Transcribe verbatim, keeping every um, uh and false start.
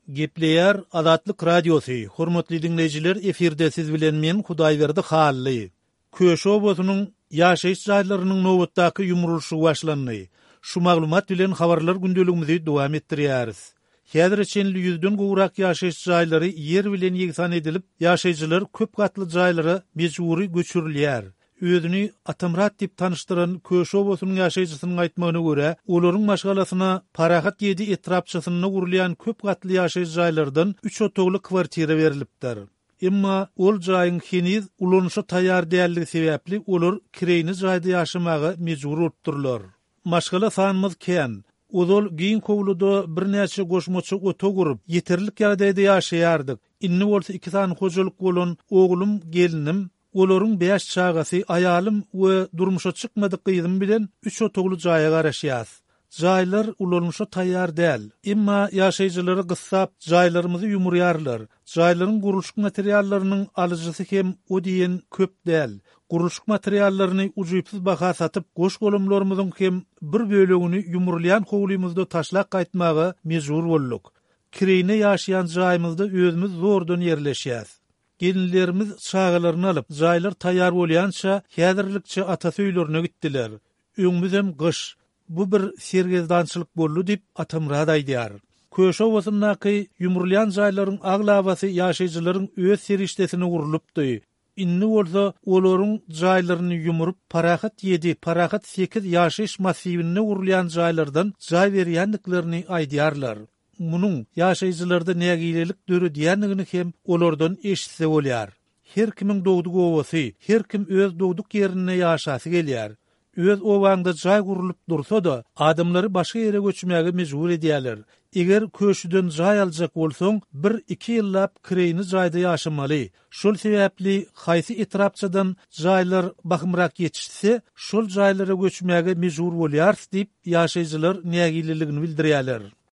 Gepleyer Azatlyk Radiosu. Hormatly dinleyijiler, efirde siz bilen men Hudaýberdi Hally. Köşe obosynyň ýaşaýyş jaýlarynyň nowatdaky ýumrulşy başlandy. Şu maglumat bilen habarlar gündeligimizi dowam etdirýäris. Häzir çenli ýüzden gowrak ýaşaýyş jaýlary ýer bilen ýegsan edilip, ýaşaýjylar köp gatly jaýlara mejburi göçürilýär. Özüni Atamrat dip tanıştıran Köşe obosynyň ýaşaýjysynyň aýtmagyna görä, olaryň maşgalasyna parahat ýedi etrapçysyna gurulýan köp gatly ýaşaýyş jaýlardan üç otogly kwartira berilipdir. Emma ol jaýyň heniz ulanışa taýýar dälligi sebäpli olar kireyni jaýda ýaşamagy mejbur bolupdyrlar. Maşgala sanymyz kän. Ozol giň kowluda bir näçe goşmaçy oto gurup, ýeterlik ýagdaýda ýaşaýardyk. Inni bolsa iki tane hojalyk bolan oglum, gelinim, olaryň beş çagasy, aýalym we durmuşa çykmadyk gyzym bilen üç otogly jaýa garaşýas. Jaýlar ulanışa taýýar däl. Emma ýaşaýjylary gyssap, jaýlarymyzy ýumurýarlar. Jaýlaryň gurulşyk materiallarynyň alyjysy hem o diýen köp däl. Gurulşyk materiallaryny ujypsyz baha satyp, goş golemlarymyzyň hem bir bölegini ýumurlaýan howlymyzda taşlak gaýtmagy mejbur bolduk. Kireyne ýaşaýan jaýymyzda özümiz zordan ýerleşýäs. Gelinlerimiz çağalaryny alyp, jaýlar taýýar bolýança häzirlikçe ata söýlerine gitdiler. Öňümizem gyş. Bu bir sergezdançylyk boldy dip Atamrat aýdýar. Köşe obosynyňky ýumurlaýan jaýlaryň aglabasy ýaşaýjylaryň öz serişdesine gurulupdy. Inni bolsa olaryň jaýlaryny ýumurup parahat ýedi, parahat sekiz ýaşaýyş massivine gurulýan jaýlardan jaý berýänliklerini aýdýarlar. Munyň ýaşaýjylarda nägilelik döre diýenligini hem olardan eşitse bolýar. Her kimiň dogduk obasy, her kim öz dogduk ýerine ýaşasy gelýär. Öz owaňda jaý gurulup dursa da, adamlary başga ýere göçmäge mejbur edýärler. Eger köşüden jaý aljak bolsaň, bir iki ýyllap kireyni jaýda ýaşamaly. Şol sebäpli haýsy etrapçydan jaýlar bakymrak ýetişse, şol jaýlara göçmäge mejbur bolýar diýip ýaşaýjylar nägililigini bildirýärler.